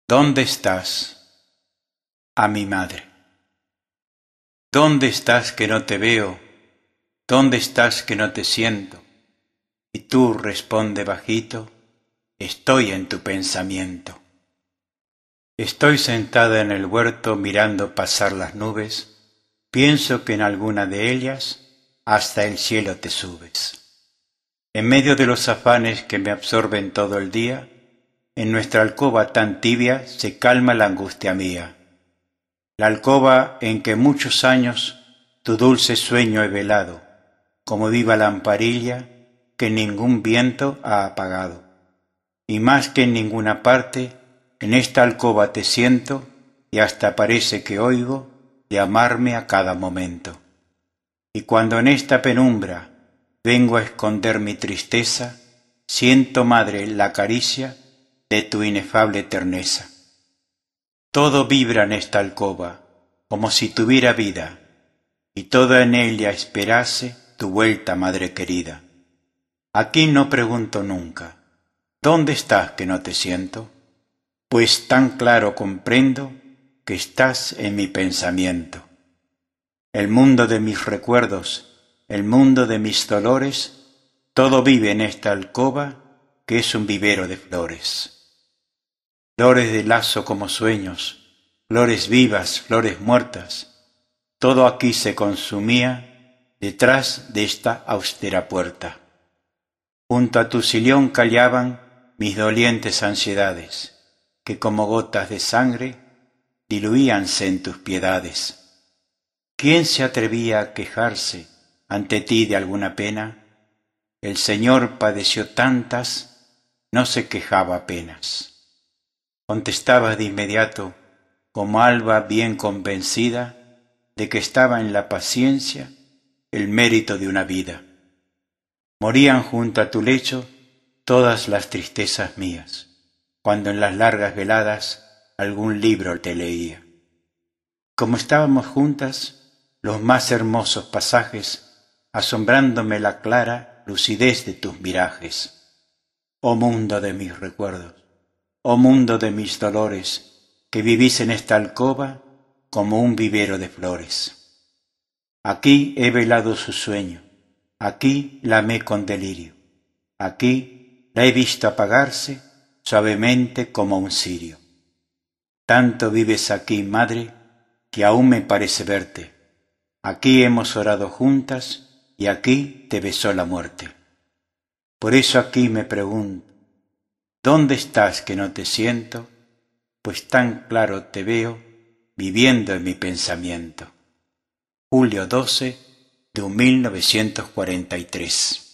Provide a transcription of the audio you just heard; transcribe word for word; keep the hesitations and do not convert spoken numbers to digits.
¿Dónde estás? A mi madre. ¿Dónde estás que no te veo? ¿Dónde estás que no te siento? Y tú responde bajito, estoy en tu pensamiento. Estoy sentada en el huerto mirando pasar las nubes, pienso que en alguna de ellas hasta el cielo te subes. En medio de los afanes que me absorben todo el día, en nuestra alcoba tan tibia se calma la angustia mía. La alcoba en que muchos años tu dulce sueño he velado, como viva lamparilla que ningún viento ha apagado. Y más que en ninguna parte, en esta alcoba te siento y hasta parece que oigo llamarme a cada momento. Y cuando en esta penumbra vengo a esconder mi tristeza, siento, madre, la caricia de tu inefable terneza. Todo vibra en esta alcoba, como si tuviera vida, y toda en ella esperase tu vuelta, madre querida. Aquí no pregunto nunca, ¿dónde estás que no te siento? Pues tan claro comprendo que estás en mi pensamiento. El mundo de mis recuerdos, el mundo de mis dolores, todo vive en esta alcoba que es un vivero de flores. Flores de lazo como sueños, flores vivas, flores muertas, todo aquí se consumía detrás de esta austera puerta. Junto a tu sillón callaban mis dolientes ansiedades, que como gotas de sangre diluíanse en tus piedades. ¿Quién se atrevía a quejarse ante ti de alguna pena? El Señor padeció tantas, no se quejaba apenas. Contestabas de inmediato, como alba bien convencida de que estaba en la paciencia el mérito de una vida. Morían junto a tu lecho todas las tristezas mías, cuando en las largas veladas algún libro te leía. Como estábamos juntas, los más hermosos pasajes, asombrándome la clara lucidez de tus mirajes. Oh mundo de mis recuerdos, oh mundo de mis dolores, que vivís en esta alcoba como un vivero de flores. Aquí he velado su sueño, aquí la amé con delirio, aquí la he visto apagarse suavemente como un cirio. Tanto vives aquí, madre, que aún me parece verte. Aquí hemos orado juntas y aquí te besó la muerte. Por eso aquí me pregunto, ¿dónde estás que no te siento? Pues tan claro te veo viviendo en mi pensamiento. Julio doce de mil novecientos cuarenta y tres.